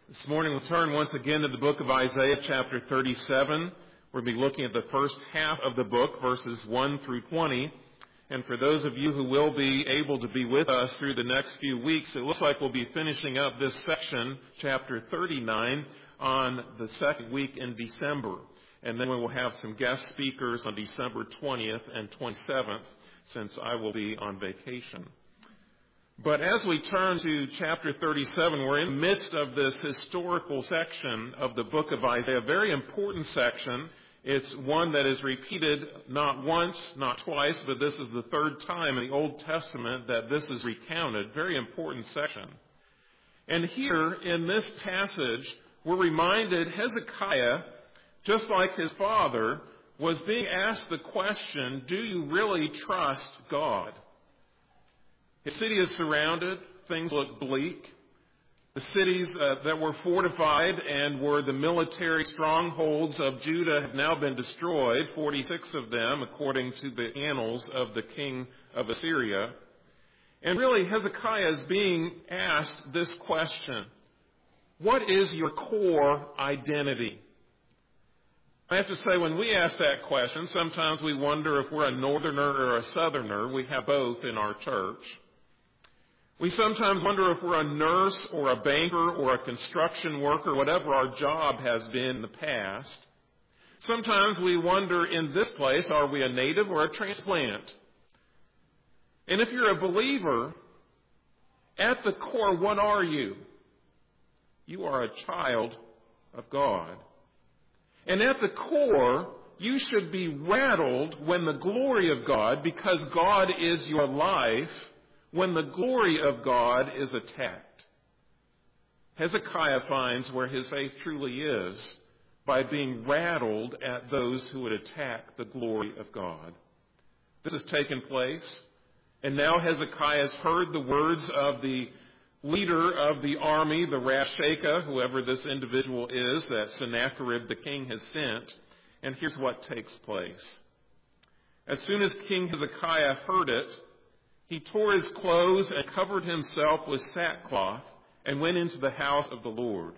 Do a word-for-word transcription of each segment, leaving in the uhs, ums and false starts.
This morning we'll turn once again to the book of Isaiah, chapter thirty-seven. We'll be looking at the first half of the book, verses one through twenty. And for those of you who will be able to be with us through the next few weeks, it looks like we'll be finishing up this section, chapter thirty-nine, on the second week in December. And then we will have some guest speakers on December twentieth and twenty-seventh, since I will be on vacation. But as we turn to chapter thirty-seven, we're in the midst of this historical section of the book of Isaiah, a very important section. It's one that is repeated not once, not twice, but this is the third time in the Old Testament that this is recounted. Very important section. And here in this passage, we're reminded Hezekiah, just like his father, was being asked the question, do you really trust God? His city is surrounded. Things look bleak. The cities uh, that were fortified and were the military strongholds of Judah have now been destroyed, forty-six of them, according to the annals of the king of Assyria. And really, Hezekiah is being asked this question: what is your core identity? I have to say, when we ask that question, sometimes we wonder if we're a northerner or a southerner. We have both in our church. We sometimes wonder if we're a nurse or a banker or a construction worker, whatever our job has been in the past. Sometimes we wonder in this place, are we a native or a transplant? And if you're a believer, at the core, what are you? You are a child of God. And at the core, you should be rattled when the glory of God, because God is your life, when the glory of God is attacked. Hezekiah finds where his faith truly is by being rattled at those who would attack the glory of God. This has taken place, and now Hezekiah has heard the words of the leader of the army, the Rabshakeh, whoever this individual is that Sennacherib the king has sent, and here's what takes place. As soon as King Hezekiah heard it, he tore his clothes and covered himself with sackcloth and went into the house of the Lord.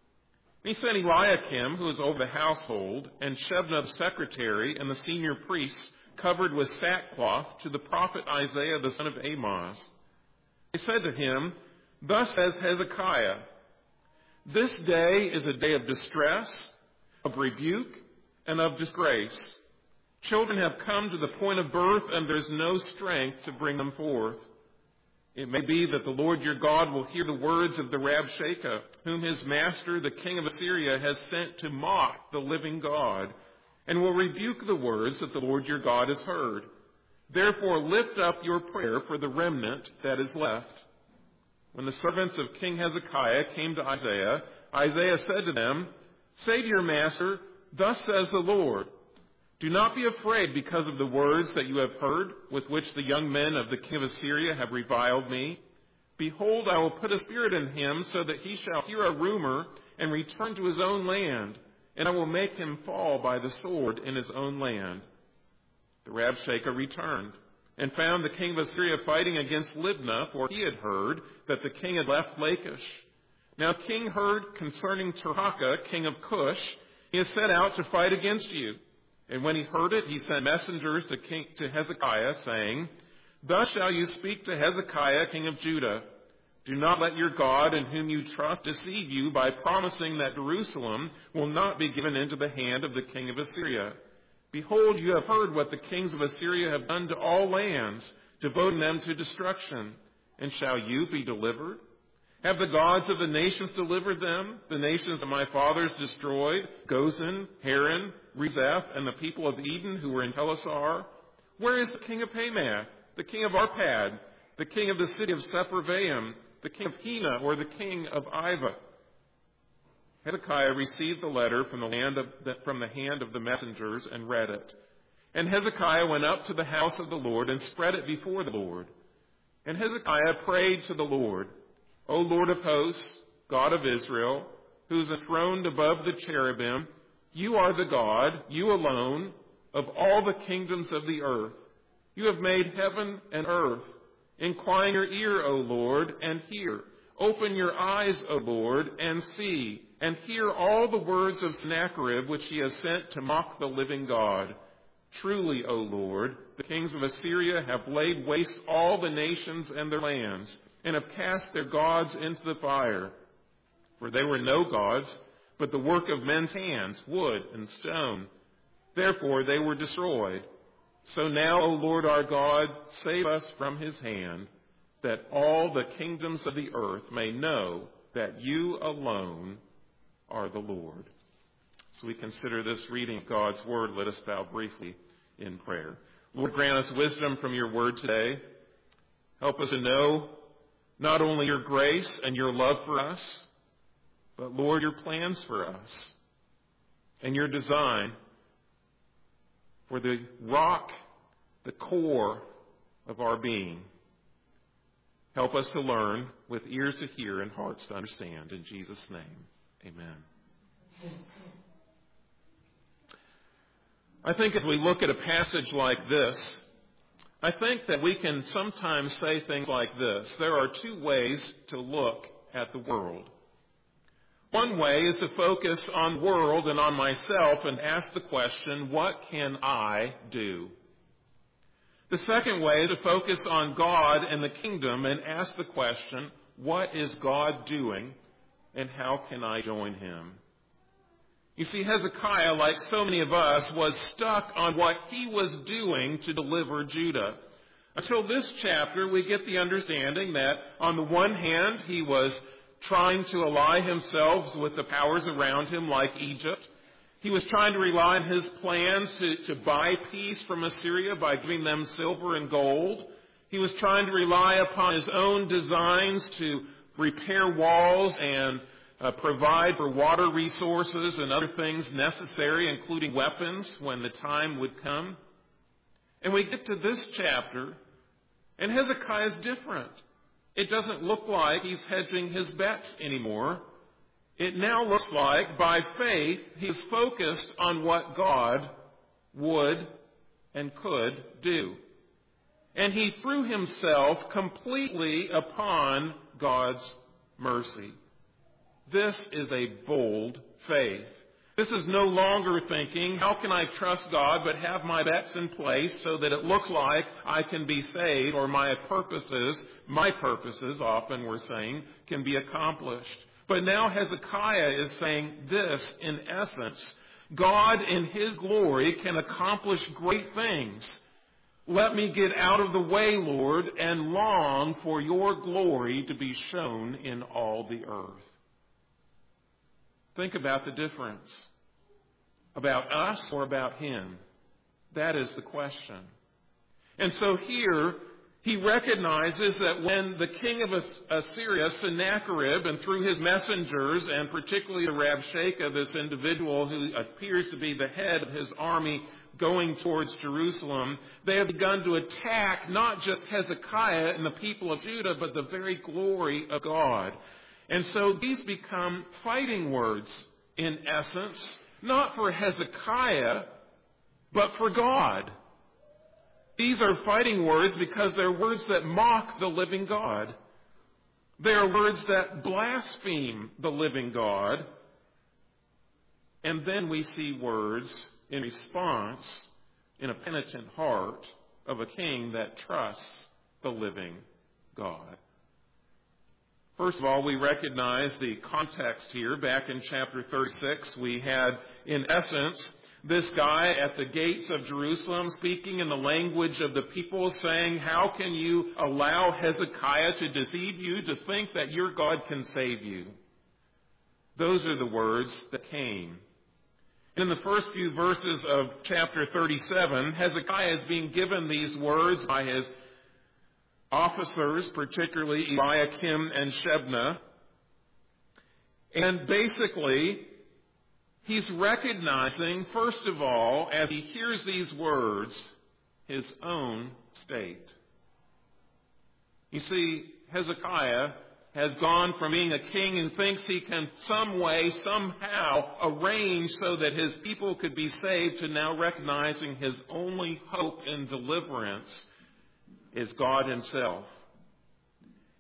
He sent Eliakim, who was over the household, and Shebna the secretary, and the senior priests, covered with sackcloth, to the prophet Isaiah the son of Amoz. They said to him, thus says Hezekiah, this day is a day of distress, of rebuke, and of disgrace. Children have come to the point of birth, and there's no strength to bring them forth. It may be that the Lord your God will hear the words of the Rabshakeh, whom his master, the king of Assyria, has sent to mock the living God, and will rebuke the words that the Lord your God has heard. Therefore lift up your prayer for the remnant that is left. When the servants of King Hezekiah came to Isaiah, Isaiah said to them, say to your master, thus says the Lord, do not be afraid because of the words that you have heard, with which the young men of the king of Assyria have reviled me. Behold, I will put a spirit in him, so that he shall hear a rumor and return to his own land, and I will make him fall by the sword in his own land. The Rabshakeh returned and found the king of Assyria fighting against Libnah, for he had heard that the king had left Lachish. Now king heard concerning Tirhakah, king of Cush, he has set out to fight against you. And when he heard it, he sent messengers to, king, to Hezekiah, saying, thus shall you speak to Hezekiah, king of Judah. Do not let your God, in whom you trust, deceive you by promising that Jerusalem will not be given into the hand of the king of Assyria. Behold, you have heard what the kings of Assyria have done to all lands, devoting them to destruction. And shall you be delivered? Have the gods of the nations delivered them, the nations that my fathers destroyed, Gozan, Haran, Rezeph, and the people of Eden who were in Telassar? Where is the king of Hamath, the king of Arpad, the king of the city of Sepharvaim, the king of Hena, or the king of Ivah? Hezekiah received the letter from the, land of the, from the hand of the messengers and read it. And Hezekiah went up to the house of the Lord and spread it before the Lord. And Hezekiah prayed to the Lord, O Lord of hosts, God of Israel, who is enthroned above the cherubim, you are the God, you alone, of all the kingdoms of the earth. You have made heaven and earth. Incline your ear, O Lord, and hear. Open your eyes, O Lord, and see, and hear all the words of Sennacherib which he has sent to mock the living God. Truly, O Lord, the kings of Assyria have laid waste all the nations and their lands, and have cast their gods into the fire. For they were no gods, but the work of men's hands, wood and stone. Therefore they were destroyed. So now, O Lord our God, save us from his hand, that all the kingdoms of the earth may know that you alone are the Lord. So we consider this reading of God's word. Let us bow briefly in prayer. Lord, grant us wisdom from your word today. Help us to know not only your grace and your love for us, but Lord, your plans for us and your design for the rock, the core of our being. Help us to learn with ears to hear and hearts to understand. In Jesus' name, amen. I think as we look at a passage like this, I think that we can sometimes say things like this. There are two ways to look at the world. One way is to focus on the world and on myself and ask the question, what can I do? The second way is to focus on God and the kingdom and ask the question, what is God doing and how can I join him? You see, Hezekiah, like so many of us, was stuck on what he was doing to deliver Judah. Until this chapter, we get the understanding that on the one hand, he was trying to ally himself with the powers around him like Egypt. He was trying to rely on his plans to, to buy peace from Assyria by giving them silver and gold. He was trying to rely upon his own designs to repair walls and uh, provide for water resources and other things necessary, including weapons, when the time would come. And we get to this chapter, and Hezekiah is different. It doesn't look like he's hedging his bets anymore. It now looks like, by faith, he's focused on what God would and could do. And he threw himself completely upon God's mercy. This is a bold faith. This is no longer thinking, how can I trust God but have my bets in place so that it looks like I can be saved or my purposes, my purposes, often we're saying, can be accomplished. But now Hezekiah is saying this in essence. God in his glory can accomplish great things. Let me get out of the way, Lord, and long for your glory to be shown in all the earth. Think about the difference. About us or about him? That is the question. And so here, he recognizes that when the king of Assyria, Sennacherib, and through his messengers, and particularly the Rabshakeh, this individual who appears to be the head of his army going towards Jerusalem, they have begun to attack not just Hezekiah and the people of Judah, but the very glory of God. And so these become fighting words, in essence, not for Hezekiah, but for God. These are fighting words because they're words that mock the living God. They are words that blaspheme the living God. And then we see words in response in a penitent heart of a king that trusts the living God. First of all, we recognize the context here. Back in chapter thirty-six, we had, in essence, this guy at the gates of Jerusalem speaking in the language of the people, saying, how can you allow Hezekiah to deceive you, to think that your God can save you? Those are the words that came. In the first few verses of chapter thirty-seven, Hezekiah is being given these words by his officers, particularly Eliakim and Shebna. And basically, he's recognizing, first of all, as he hears these words, his own state. You see, Hezekiah has gone from being a king and thinks he can some way, somehow arrange so that his people could be saved, to now recognizing his only hope in deliverance is God himself.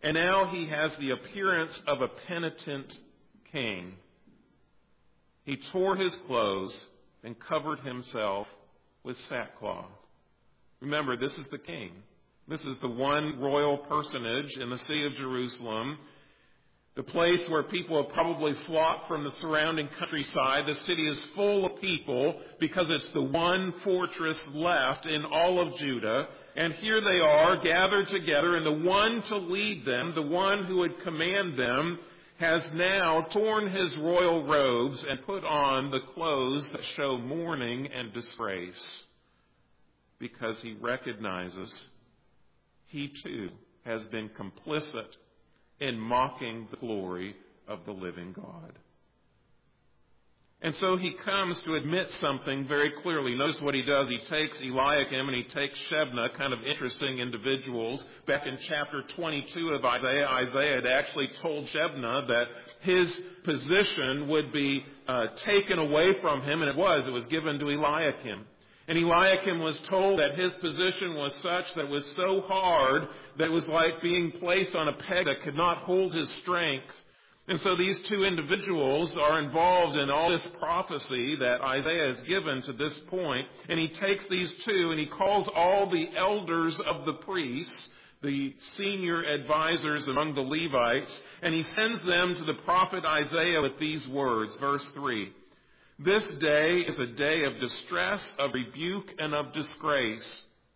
And now he has the appearance of a penitent king. He tore his clothes and covered himself with sackcloth. Remember, this is the king. This is the one royal personage in the city of Jerusalem, the place where people have probably flocked from the surrounding countryside. The city is full of people because it's the one fortress left in all of Judah. And here they are gathered together, and the one to lead them, the one who would command them, has now torn his royal robes and put on the clothes that show mourning and disgrace, because he recognizes he too has been complicit in mocking the glory of the living God. And so he comes to admit something very clearly. Notice what he does. He takes Eliakim and he takes Shebna, kind of interesting individuals. Back in chapter twenty-two of Isaiah, Isaiah had actually told Shebna that his position would be uh, taken away from him, and it was. It was given to Eliakim. And Eliakim was told that his position was such that it was so hard that it was like being placed on a peg that could not hold his strength. And so these two individuals are involved in all this prophecy that Isaiah has given to this point. And he takes these two and he calls all the elders of the priests, the senior advisors among the Levites, and he sends them to the prophet Isaiah with these words, verse three. This day is a day of distress, of rebuke, and of disgrace.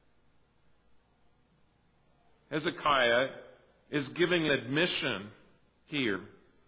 Hezekiah is giving an admission here.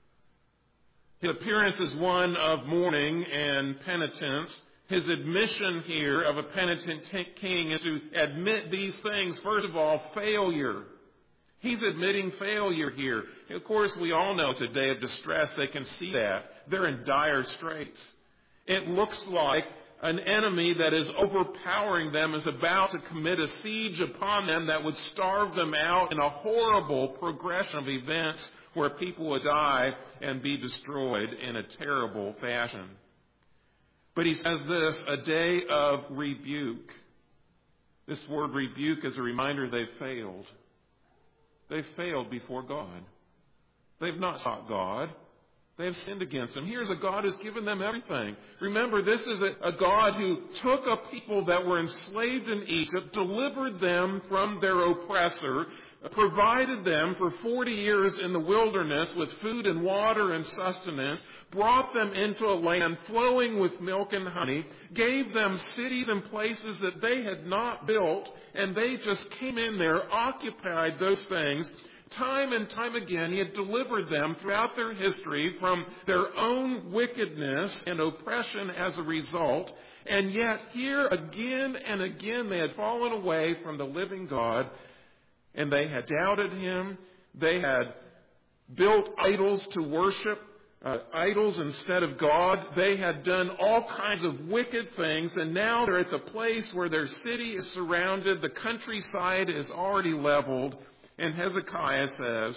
His appearance is one of mourning and penitence. His admission here of a penitent king is to admit these things. First of all, failure. He's admitting failure here. Of course, we all know it's a day of distress. They can see that. They're in dire straits. It looks like an enemy that is overpowering them is about to commit a siege upon them that would starve them out in a horrible progression of events where people would die and be destroyed in a terrible fashion. But he says this, a day of rebuke. This word rebuke is a reminder they've failed. They've failed before God. They've not sought God. They have sinned against him. Here's a God who's given them everything. Remember, this is a, a God who took a people that were enslaved in Egypt, delivered them from their oppressor, provided them for forty years in the wilderness with food and water and sustenance, brought them into a land flowing with milk and honey, gave them cities and places that they had not built, and they just came in there, occupied those things. Time and time again, he had delivered them throughout their history from their own wickedness and oppression as a result. And yet, here again and again, they had fallen away from the living God, and they had doubted him. They had built idols to worship, uh, idols instead of God. They had done all kinds of wicked things, and now they're at the place where their city is surrounded, the countryside is already leveled. And Hezekiah says,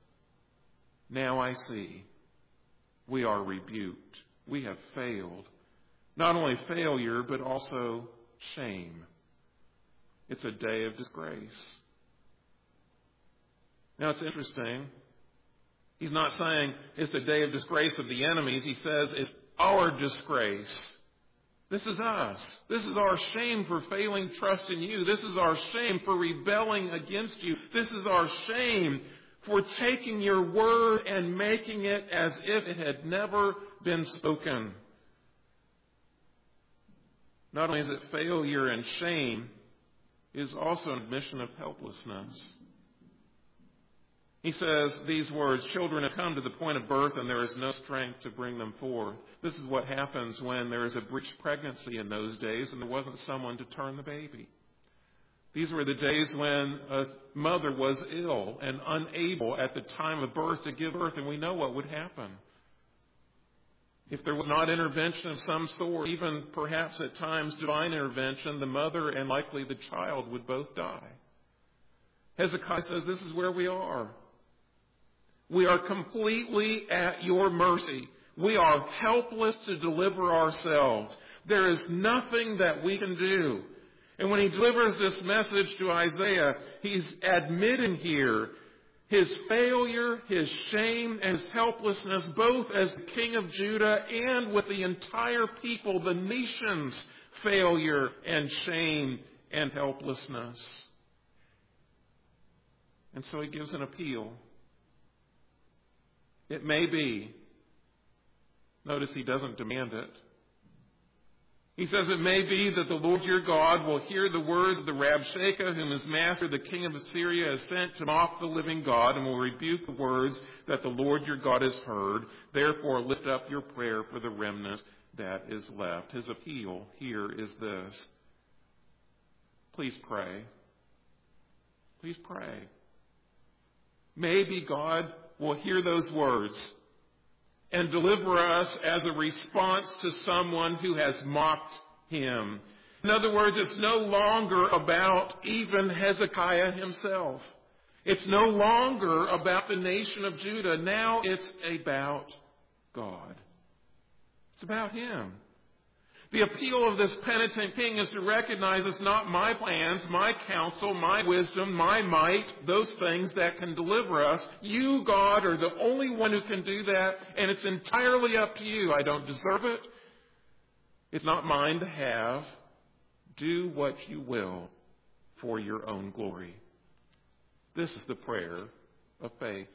now I see. We are rebuked. We have failed. Not only failure, but also shame. It's a day of disgrace. Now it's interesting. He's not saying it's the day of disgrace of the enemies. He says it's our disgrace. This is us. This is our shame for failing trust in you. This is our shame for rebelling against you. This is our shame for taking your word and making it as if it had never been spoken. Not only is it failure and shame, it is also an admission of helplessness. He says these words, children have come to the point of birth and there is no strength to bring them forth. This is what happens when there is a breech pregnancy in those days and there wasn't someone to turn the baby. These were the days when a mother was ill and unable at the time of birth to give birth, and we know what would happen. If there was not intervention of some sort, even perhaps at times divine intervention, the mother and likely the child would both die. Hezekiah says this is where we are. We are completely at your mercy. We are helpless to deliver ourselves. There is nothing that we can do. And when he delivers this message to Isaiah, he's admitting here his failure, his shame, and his helplessness, both as the king of Judah and with the entire people, the nation's failure and shame and helplessness. And so he gives an appeal. It may be. Notice he doesn't demand it. He says, it may be that the Lord your God will hear the words of the Rabshakeh, whom his master, the king of Assyria, has sent to mock the living God, and will rebuke the words that the Lord your God has heard. Therefore, lift up your prayer for the remnant that is left. His appeal here is this. Please pray. Please pray. Maybe God will hear those words and deliver us as a response to someone who has mocked him. In other words, it's no longer about even Hezekiah himself. It's no longer about the nation of Judah. Now it's about God. It's about him. The appeal of this penitent king is to recognize it's not my plans, my counsel, my wisdom, my might, those things that can deliver us. You, God, are the only one who can do that, and it's entirely up to you. I don't deserve it. It's not mine to have. Do what you will for your own glory. This is the prayer of faith.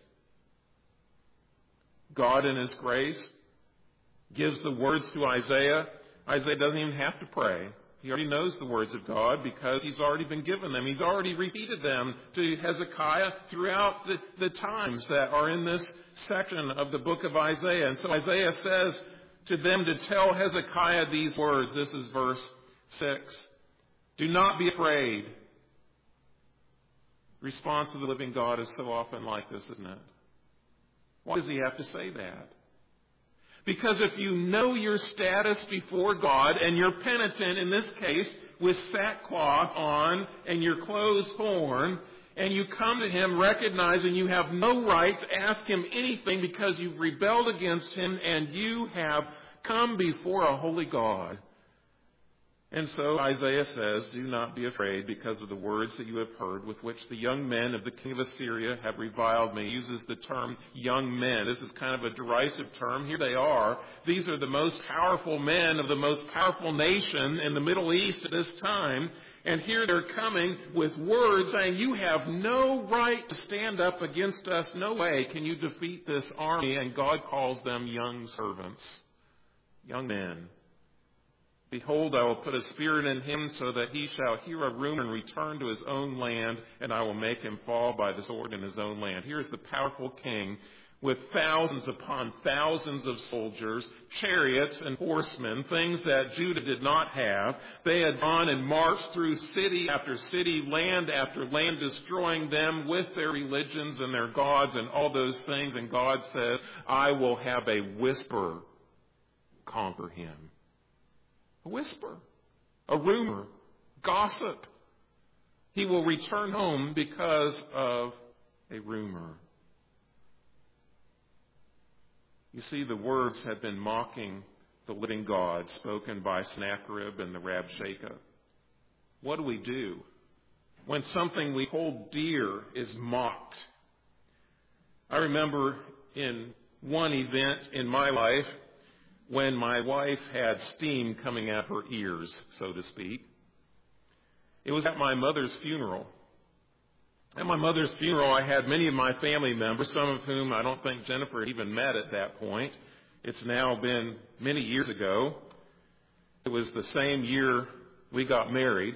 God in his grace gives the words to Isaiah. Isaiah doesn't even have to pray. He already knows the words of God because he's already been given them. He's already repeated them to Hezekiah throughout the, the times that are in this section of the book of Isaiah. And so Isaiah says to them to tell Hezekiah these words. This is verse six. Do not be afraid. Response of the living God is so often like this, isn't it? Why does he have to say that? Because if you know your status before God and you're penitent, in this case, with sackcloth on and your clothes torn, and you come to him recognizing you have no right to ask him anything because you've rebelled against him and you have come before a holy God. And so Isaiah says, do not be afraid because of the words that you have heard with which the young men of the king of Assyria have reviled me. He uses the term young men. This is kind of a derisive term. Here they are. These are the most powerful men of the most powerful nation in the Middle East at this time. And here they're coming with words saying, you have no right to stand up against us. No way can you defeat this army. And God calls them young servants, young men. Behold, I will put a spirit in him so that he shall hear a rumor and return to his own land, and I will make him fall by the sword in his own land. Here's the powerful king with thousands upon thousands of soldiers, chariots and horsemen, things that Judah did not have. They had gone and marched through city after city, land after land, destroying them with their religions and their gods and all those things. And God says, I will have a whisper conquer him. A whisper, a rumor, gossip. He will return home because of a rumor. You see, the words have been mocking the living God spoken by Sennacherib and the Rabshakeh. What do we do when something we hold dear is mocked? I remember in one event in my life, when my wife had steam coming out her ears, so to speak. It was at my mother's funeral. At my mother's funeral, I had many of my family members, some of whom I don't think Jennifer had even met at that point. It's now been many years ago. It was the same year we got married.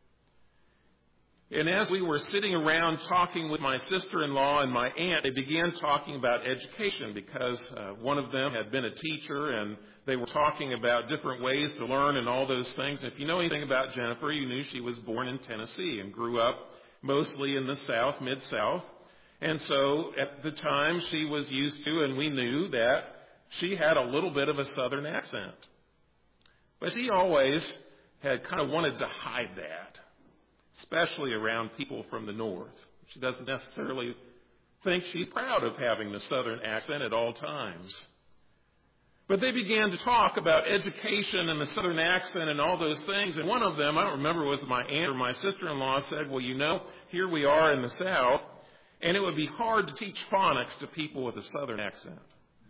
And as we were sitting around talking with my sister-in-law and my aunt, they began talking about education because uh, one of them had been a teacher and they were talking about different ways to learn and all those things. And if you know anything about Jennifer, you knew she was born in Tennessee and grew up mostly in the South, Mid-South. And so at the time she was used to, and we knew that she had a little bit of a Southern accent. But she always had kind of wanted to hide that, especially around people from the North. She doesn't necessarily think she's proud of having the Southern accent at all times. But they began to talk about education and the Southern accent and all those things. And one of them, I don't remember, was my aunt or my sister-in-law, said, well, you know, here we are in the South, And it would be hard to teach phonics to people with a Southern accent.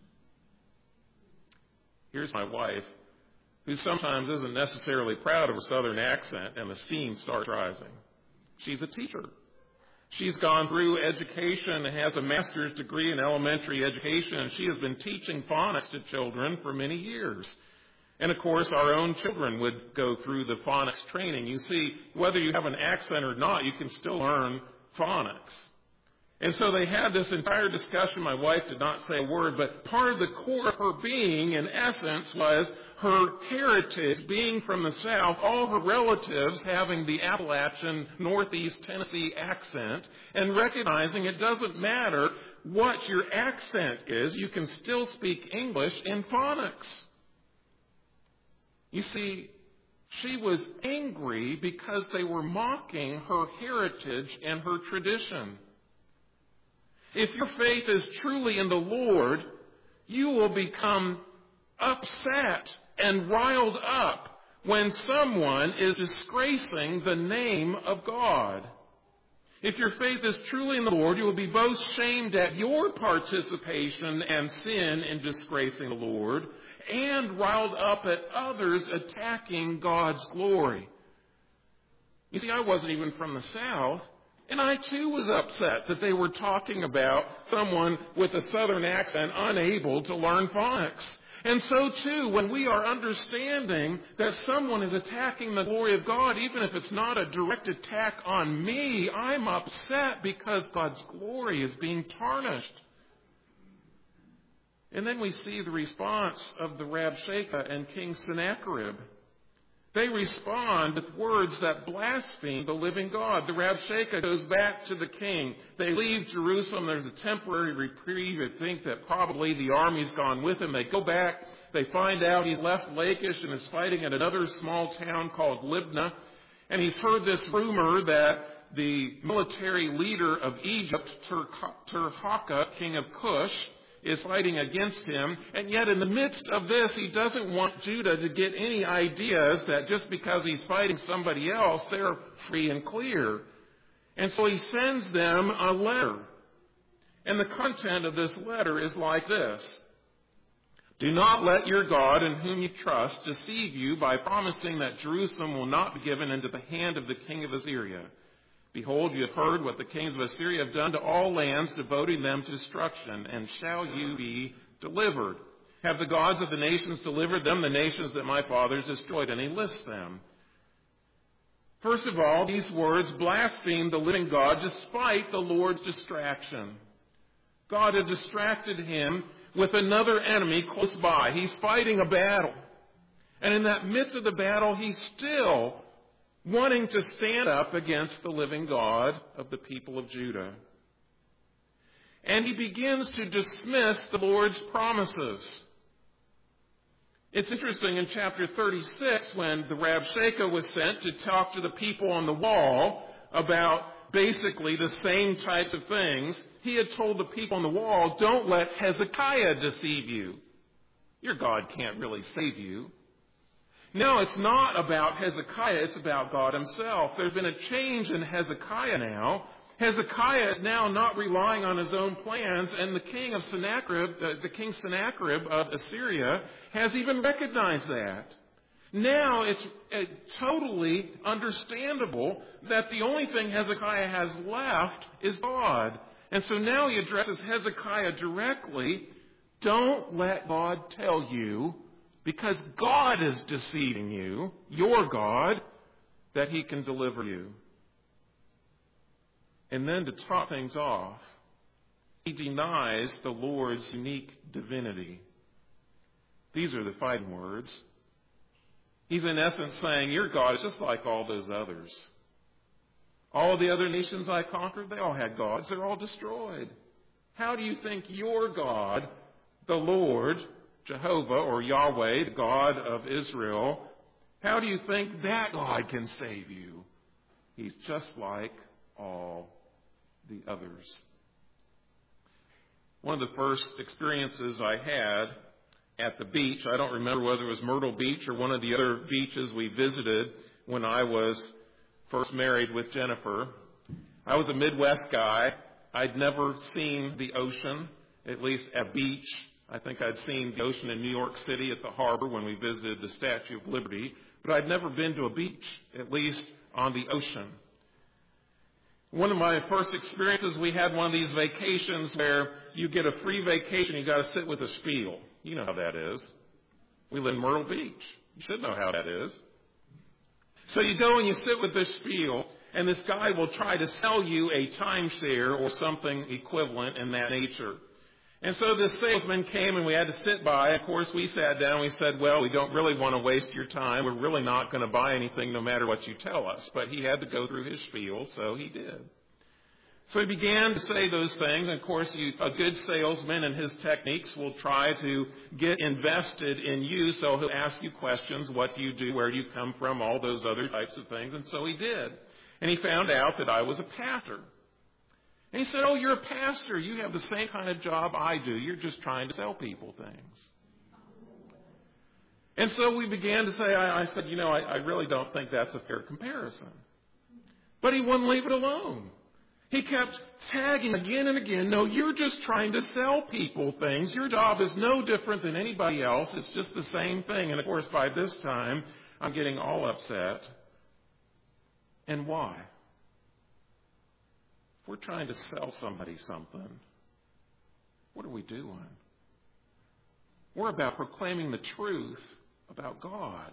Here's my wife, who sometimes isn't necessarily proud of her Southern accent, and the steam starts rising. She's a teacher. She's gone through education and has a master's degree in elementary education, and she has been teaching phonics to children for many years. And, of course, our own children would go through the phonics training. You see, whether you have an accent or not, you can still learn phonics. And so they had this entire discussion. My wife did not say a word, but part of the core of her being, in essence, was her heritage, being from the South, all her relatives having the Appalachian Northeast Tennessee accent, and recognizing it doesn't matter what your accent is, you can still speak English in phonics. You see, she was angry because they were mocking her heritage and her tradition. If your faith is truly in the Lord, you will become upset and riled up when someone is disgracing the name of God. If your faith is truly in the Lord, you will be both shamed at your participation and sin in disgracing the Lord, and riled up at others attacking God's glory. You see, I wasn't even from the South. And I, too, was upset that they were talking about someone with a Southern accent unable to learn phonics. And so, too, when we are understanding that someone is attacking the glory of God, even if it's not a direct attack on me, I'm upset because God's glory is being tarnished. And then we see the response of the Rabshakeh and King Sennacherib. They respond with words that blaspheme the living God. The Rabshakeh goes back to the king. They leave Jerusalem. There's a temporary reprieve. They think that probably the army's gone with him. They go back. They find out he's left Lachish and is fighting at another small town called Libnah. And he's heard this rumor that the military leader of Egypt, Tirhakah, king of Cush, is fighting against him, and yet in the midst of this, he doesn't want Judah to get any ideas that just because he's fighting somebody else, they're free and clear. And so he sends them a letter. And the content of this letter is like this: Do not let your God in whom you trust deceive you by promising that Jerusalem will not be given into the hand of the king of Assyria. Behold, you have heard what the kings of Assyria have done to all lands, devoting them to destruction, and shall you be delivered? Have the gods of the nations delivered them, the nations that my fathers destroyed? And he lists them. First of all, these words blaspheme the living God despite the Lord's distraction. God had distracted him with another enemy close by. He's fighting a battle. And in that midst of the battle, he's still wanting to stand up against the living God of the people of Judah. And he begins to dismiss the Lord's promises. It's interesting, in chapter thirty-six, when the Rabshakeh was sent to talk to the people on the wall about basically the same types of things, he had told the people on the wall, don't let Hezekiah deceive you. Your God can't really save you. No, it's not about Hezekiah, it's about God himself. There's been a change in Hezekiah now. Hezekiah is now not relying on his own plans, and the king of Sennacherib, uh, the king Sennacherib of Assyria, has even recognized that. Now it's uh, totally understandable that the only thing Hezekiah has left is God. And so now he addresses Hezekiah directly. Don't let God tell you, because God is deceiving you, your God, that he can deliver you. And then to top things off, he denies the Lord's unique divinity. These are the fighting words. He's in essence saying, your God is just like all those others. All the other nations I conquered, they all had gods. They're all destroyed. How do you think your God, the Lord, Jehovah or Yahweh, the God of Israel, how do you think that God can save you? He's just like all the others. One of the first experiences I had at the beach, I don't remember whether it was Myrtle Beach or one of the other beaches we visited when I was first married with Jennifer. I was a Midwest guy. I'd never seen the ocean, at least a beach. I think I'd seen the ocean in New York City at the harbor when we visited the Statue of Liberty, but I'd never been to a beach, at least on the ocean. One of my first experiences, we had one of these vacations where you get a free vacation, you got to sit with a spiel. You know how that is. We live in Myrtle Beach. You should know how that is. So you go and you sit with this spiel, and this guy will try to sell you a timeshare or something equivalent in that nature. And so this salesman came and we had to sit by. Of course, we sat down and we said, well, we don't really want to waste your time. We're really not going to buy anything no matter what you tell us. But he had to go through his spiel, so he did. So he began to say those things. And of course, you, a good salesman and his techniques will try to get invested in you. So he'll ask you questions. What do you do? Where do you come from? All those other types of things. And so he did. And he found out that I was a pastor. And he said, oh, you're a pastor. You have the same kind of job I do. You're just trying to sell people things. And so we began to say, I, I said, you know, I, I really don't think that's a fair comparison. But he wouldn't leave it alone. He kept tagging again and again, no, you're just trying to sell people things. Your job is no different than anybody else. It's just the same thing. And of course, by this time, I'm getting all upset. And why? If we're trying to sell somebody something, what are we doing? We're about proclaiming the truth about God.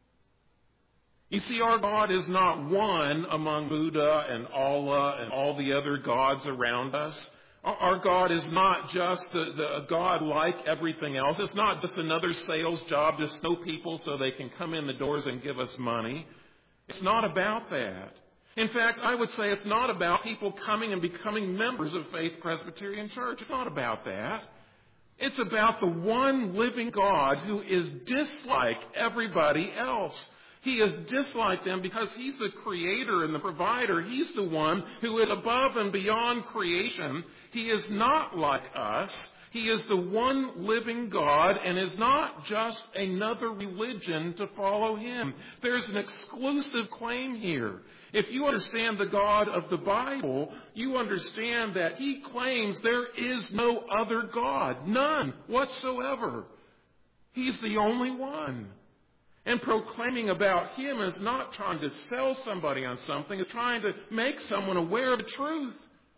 You see, our God is not one among Buddha and Allah and all the other gods around us. Our God is not just the, the, a God like everything else. It's not just another sales job to snow people so they can come in the doors and give us money. It's not about that. In fact, I would say it's not about people coming and becoming members of Faith Presbyterian Church. It's not about that. It's about the one living God who is dislike everybody else. He is disliked them because he's the creator and the provider. He's the one who is above and beyond creation. He is not like us. He is the one living God and is not just another religion to follow him. There's an exclusive claim here. If you understand the God of the Bible, you understand that he claims there is no other God. None whatsoever. He's the only one. And proclaiming about him is not trying to sell somebody on something. It's trying to make someone aware of the truth.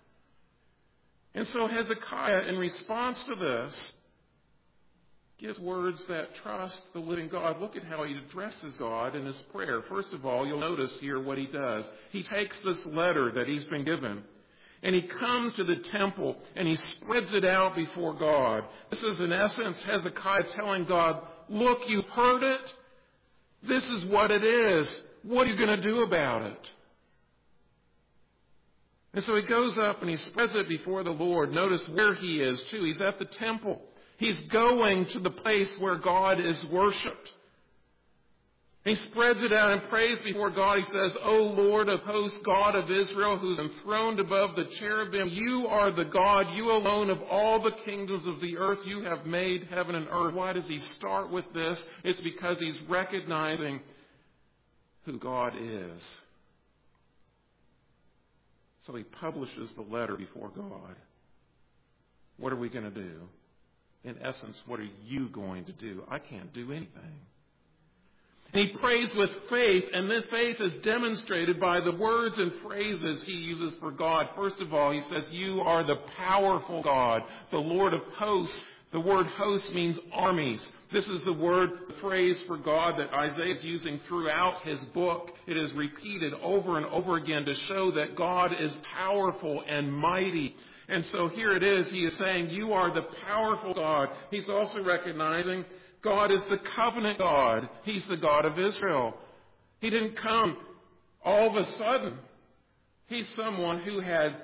And so Hezekiah, in response to this, gives words that trust the living God. Look at how he addresses God in his prayer. First of all, you'll notice here what he does. He takes this letter that he's been given, and he comes to the temple, and he spreads it out before God. This is, in essence, Hezekiah telling God, look, you heard it. This is what it is. What are you going to do about it? And so he goes up and he spreads it before the Lord. Notice where he is, too. He's at the temple. He's going to the place where God is worshipped. He spreads it out and prays before God. He says, O Lord of hosts, God of Israel, who's enthroned above the cherubim, you are the God, you alone of all the kingdoms of the earth. You have made heaven and earth. Why does he start with this? It's because he's recognizing who God is. So he publishes the letter before God. What are we going to do? In essence, what are you going to do? I can't do anything. And he prays with faith, and this faith is demonstrated by the words and phrases he uses for God. First of all, he says, you are the powerful God, the Lord of hosts. The word host means armies. This is the word, the phrase for God that Isaiah is using throughout his book. It is repeated over and over again to show that God is powerful and mighty. And so here it is. He is saying, you are the powerful God. He's also recognizing God is the covenant God. He's the God of Israel. He didn't come all of a sudden. He's someone who had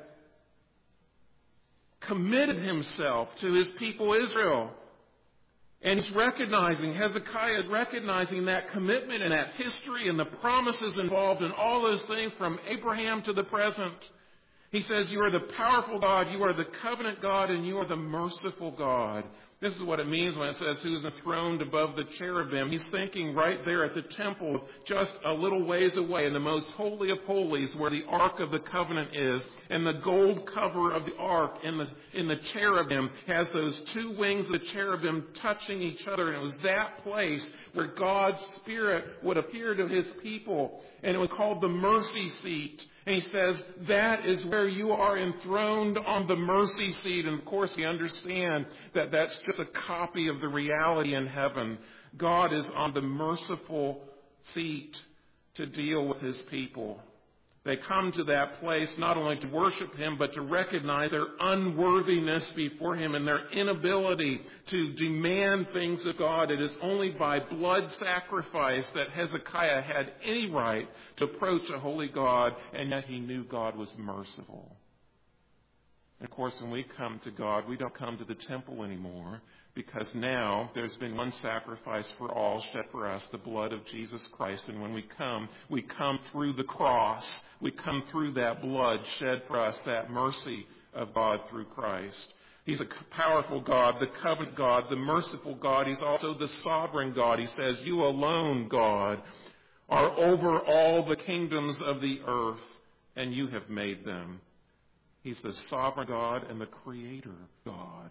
committed himself to his people Israel. And he's recognizing, Hezekiah is recognizing that commitment and that history and the promises involved in all those things from Abraham to the present. He says, you are the powerful God, you are the covenant God, and you are the merciful God. This is what it means when it says who's enthroned above the cherubim. He's thinking right there at the temple, just a little ways away, in the most holy of holies, where the Ark of the Covenant is, and the gold cover of the Ark in the, in the cherubim has those two wings of the cherubim touching each other. And it was that place where God's Spirit would appear to His people. And it was called the mercy seat. And he says, that is where you are enthroned on the mercy seat. And of course we understand that that's just a copy of the reality in heaven. God is on the merciful seat to deal with His people. They come to that place not only to worship Him, but to recognize their unworthiness before Him and their inability to demand things of God. It is only by blood sacrifice that Hezekiah had any right to approach a holy God, and yet he knew God was merciful. And of course, when we come to God, we don't come to the temple anymore, because now there's been one sacrifice for all shed for us, the blood of Jesus Christ. And when we come, we come through the cross. We come through that blood shed for us, that mercy of God through Christ. He's a powerful God, the covenant God, the merciful God. He's also the sovereign God. He says, you alone, God, are over all the kingdoms of the earth, and you have made them. He's the sovereign God and the creator God.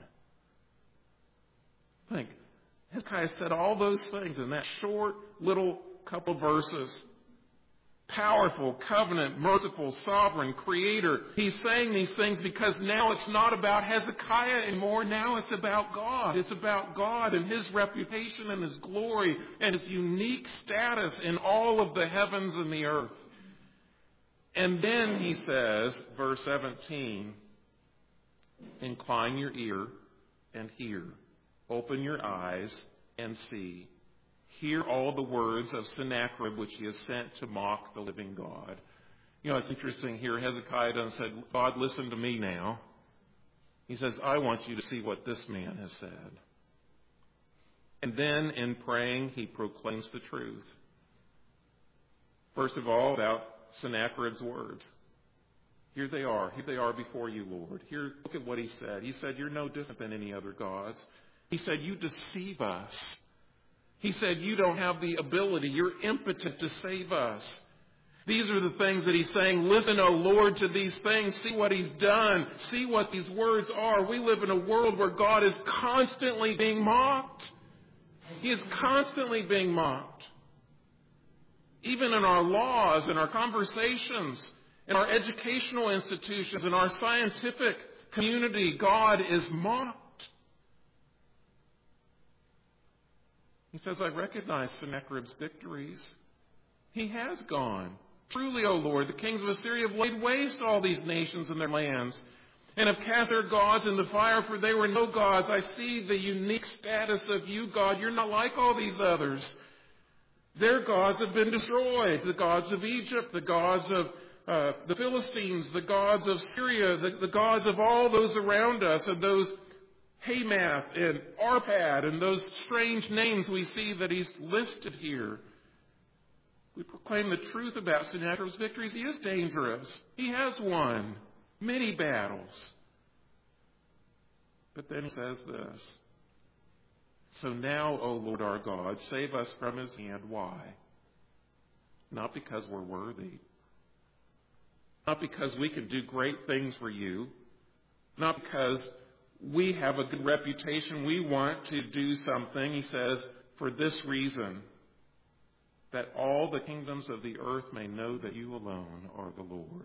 Think, Hezekiah said all those things in that short little couple verses. Powerful, covenant, merciful, sovereign, creator. He's saying these things because now it's not about Hezekiah anymore. Now it's about God. It's about God and His reputation and His glory and His unique status in all of the heavens and the earth. And then he says, verse seventeen, incline your ear and hear. Open your eyes and see. Hear all the words of Sennacherib, which he has sent to mock the living God. You know, it's interesting here. Hezekiah doesn't say, God, listen to me now. He says, I want you to see what this man has said. And then in praying, he proclaims the truth. First of all, about Sennacherib's words. Here they are. Here they are before you, Lord. Here, look at what he said. He said, you're no different than any other gods. He said, you deceive us. He said, you don't have the ability. You're impotent to save us. These are the things that he's saying. Listen, O Lord, to these things. See what He's done. See what these words are. We live in a world where God is constantly being mocked. He is constantly being mocked. Even in our laws, in our conversations, in our educational institutions, in our scientific community, God is mocked. He says, I recognize Sennacherib's victories. He has gone. Truly, O Lord, the kings of Assyria have laid waste all these nations and their lands, and have cast their gods into fire, for they were no gods. I see the unique status of you, God. You're not like all these others. Their gods have been destroyed. The gods of Egypt, the gods of uh, the Philistines, the gods of Syria, the, the gods of all those around us, and those Hamath and Arpad and those strange names we see that he's listed here. We proclaim the truth about Sennacherib's victories. He is dangerous. He has won many battles. But then he says this. So now, O Lord our God, save us from his hand. Why? Not because we're worthy. Not because we can do great things for you. Not because we have a good reputation. We want to do something. He says, for this reason, that all the kingdoms of the earth may know that you alone are the Lord.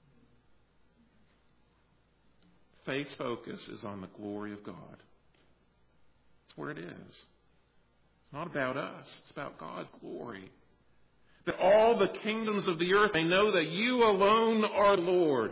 Faith's focus is on the glory of God. That's where it is. It's not about us. It's about God's glory. That all the kingdoms of the earth may know that you alone are Lord.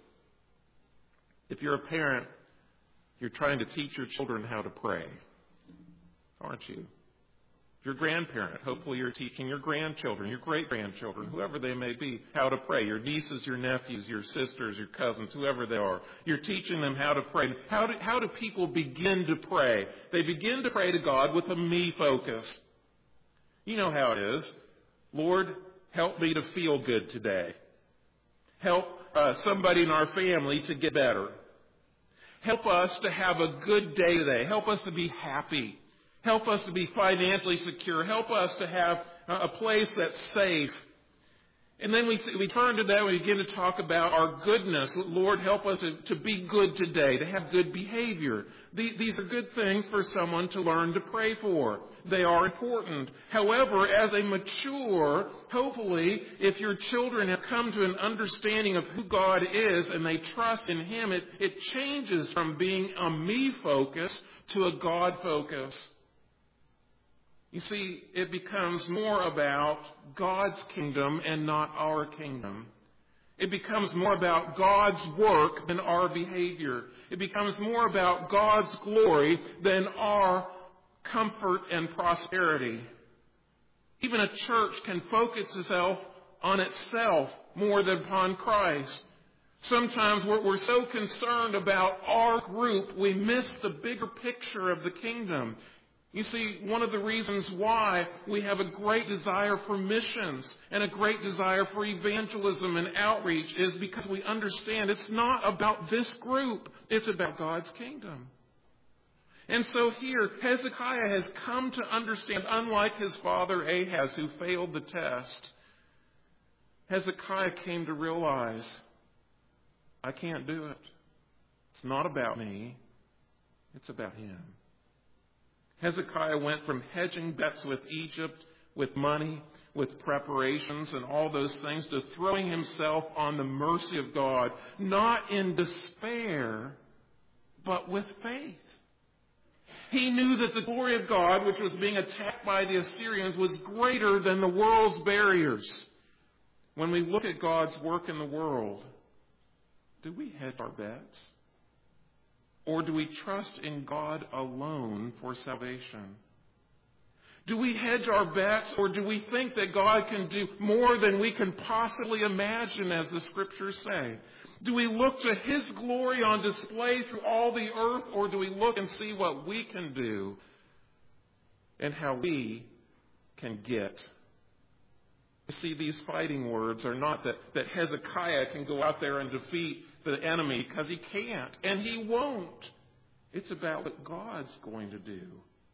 If you're a parent, you're trying to teach your children how to pray, aren't you? If you're a grandparent, hopefully you're teaching your grandchildren, your great-grandchildren, whoever they may be, how to pray. Your nieces, your nephews, your sisters, your cousins, whoever they are. You're teaching them how to pray. How do, how do people begin to pray? They begin to pray to God with a me focus. You know how it is. Lord, help me to feel good today. Help uh, somebody in our family to get better. Help us to have a good day today. Help us to be happy. Help us to be financially secure. Help us to have a place that's safe. And then we, we turn to that and we begin to talk about our goodness. Lord, help us to, to be good today, to have good behavior. These, these are good things for someone to learn to pray for. They are important. However, as they mature, hopefully, if your children have come to an understanding of who God is and they trust in Him, it, it changes from being a me focus to a God focus. You see, it becomes more about God's kingdom and not our kingdom. It becomes more about God's work than our behavior. It becomes more about God's glory than our comfort and prosperity. Even a church can focus itself on itself more than upon Christ. Sometimes we're, we're so concerned about our group, we miss the bigger picture of the kingdom. You see, one of the reasons why we have a great desire for missions and a great desire for evangelism and outreach is because we understand it's not about this group. It's about God's kingdom. And so here, Hezekiah has come to understand, unlike his father Ahaz, who failed the test, Hezekiah came to realize, I can't do it. It's not about me. It's about him. Hezekiah went from hedging bets with Egypt, with money, with preparations and all those things, to throwing himself on the mercy of God, not in despair, but with faith. He knew that the glory of God, which was being attacked by the Assyrians, was greater than the world's barriers. When we look at God's work in the world, do we hedge our bets? Or do we trust in God alone for salvation? Do we hedge our bets, or do we think that God can do more than we can possibly imagine, as the Scriptures say? Do we look to His glory on display through all the earth, or do we look and see what we can do and how we can get? You see, these fighting words are not that, that Hezekiah can go out there and defeat the enemy, because he can't, and he won't. It's about what God's going to do.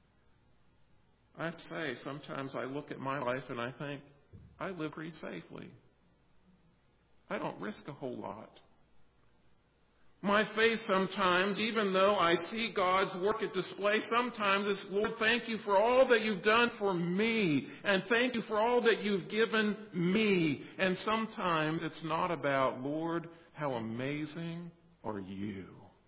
I have to say, sometimes I look at my life and I think, I live pretty safely. I don't risk a whole lot. My faith sometimes, even though I see God's work at display, sometimes is, Lord, thank you for all that you've done for me, and thank you for all that you've given me. And sometimes it's not about, Lord, how amazing are you?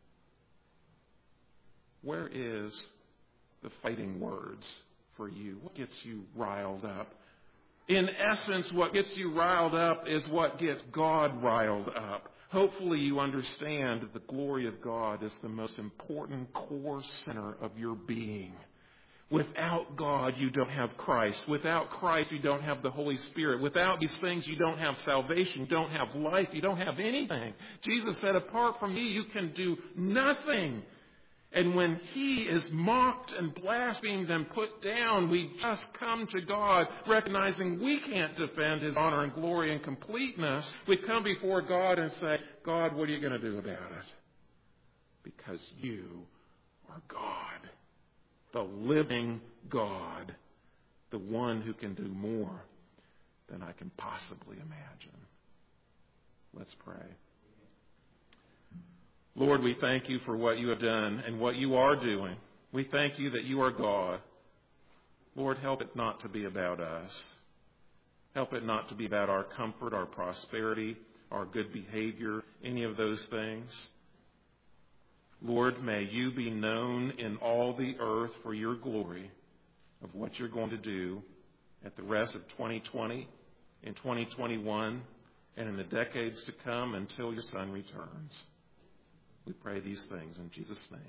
Where is the fighting words for you? What gets you riled up? In essence, what gets you riled up is what gets God riled up. Hopefully you understand that the glory of God is the most important core center of your being. Without God, you don't have Christ. Without Christ, you don't have the Holy Spirit. Without these things, you don't have salvation. You don't have life. You don't have anything. Jesus said, apart from me, you can do nothing. And when He is mocked and blasphemed and put down, we just come to God recognizing we can't defend His honor and glory and completeness. We come before God and say, God, what are you going to do about it? Because you are God, the living God, the one who can do more than I can possibly imagine. Let's pray. Lord, we thank you for what you have done and what you are doing. We thank you that you are God. Lord, help it not to be about us. Help it not to be about our comfort, our prosperity, our good behavior, any of those things. Lord, may you be known in all the earth for your glory of what you're going to do at the rest of twenty twenty, in twenty twenty-one, and in the decades to come until your Son returns. We pray these things in Jesus' name.